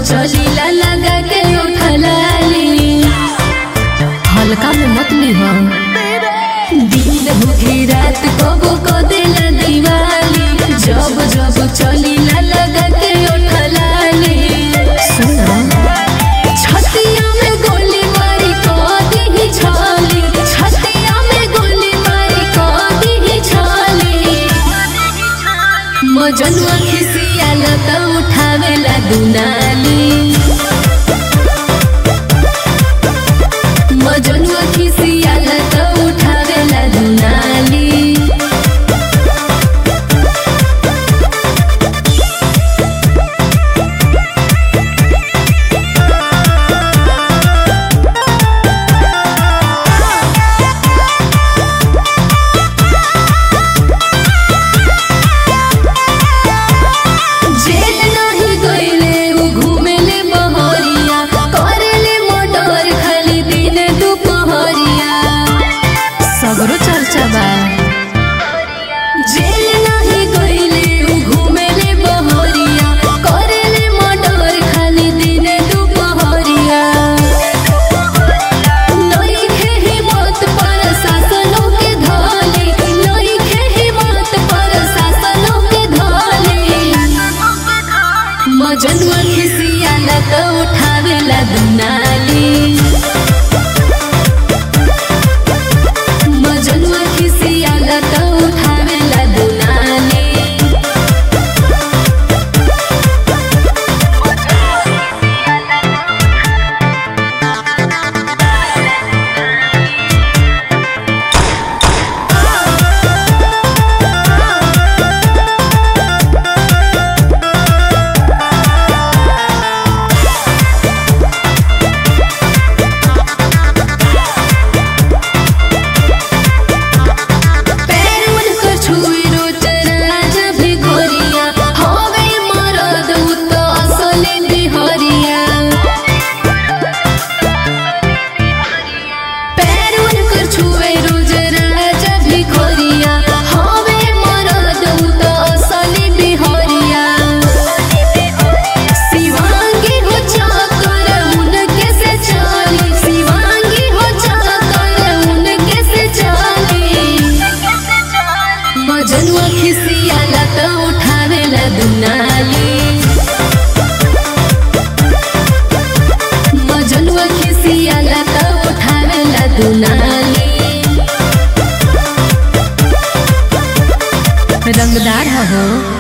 चलीला लगा के उठलाली हल्का में मत लीहा दिन भूखी रात कबो को देला दीवाली जब जब चलीला लगा के उठलाली सुना छतिया में गोली मारी को दी छाली छतिया में गोली मारी को दी छाली मजनुआ खिसियाला त उठावेला दुनाली मजनुआ खिसियाला त उठावेला दुनाली सगरो चर्चा बा जेल नाही गइले उ घुमेले बहरिया करेले मर्डर खाली दिने दुपहरिया नइखे हिम्मत पर शासनों के धली नइखे हिम्मत पर शासनों के धली मजनुआ खिसियाला त उठावेला दुनाली मजनुआ खिसियाला त उठावेला दुनाली मजनुआ खिसियाला त उठावेला दुनाली रंगदार हो